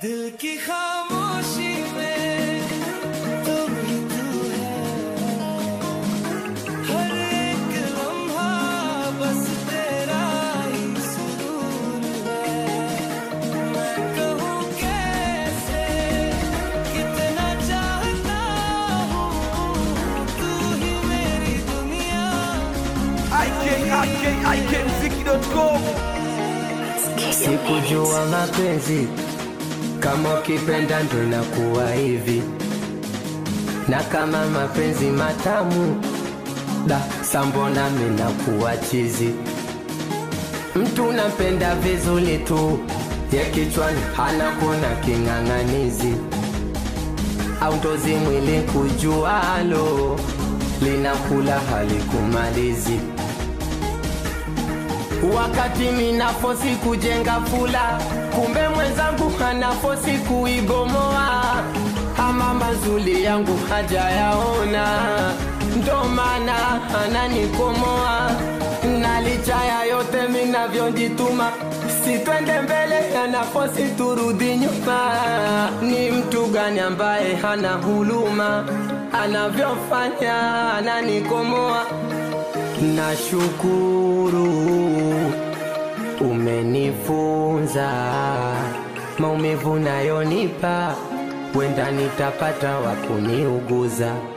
दिल की खामोशी में तुम ही तू है, हर एक लम्हा बस तेरा ही सुरूर है। मैं कहूँ कैसे कितना चाहता हूँ, तू ही मेरी दुनिया। ikmziki.com. Sikujua mapenzi kama ukipenda ndo inakuwa hivi, na kama mapenzi matamu da sambona mimi nakuwa chizi. Mtu napenda vizuri tu ya kichwani, hana kuona king'ang'anizi au ndozi mwili kujualo linakula halikumalizi. Wakati mina fosi kujenga fula, kumbe mwenzangu hana fosi kuigomoa. Ama mazuli yangu haja yaona, ndo maana ananikomoa. Na licha ya yote mina vyonjituma, si twende mbele ana fosi turudi nyuma. Ni mtu gani ambaye hana huluma, anavyofanya ananikomoa. Nashukuru umenifunza, maumivu nayonipa wenda nitapata wa kuniuguza.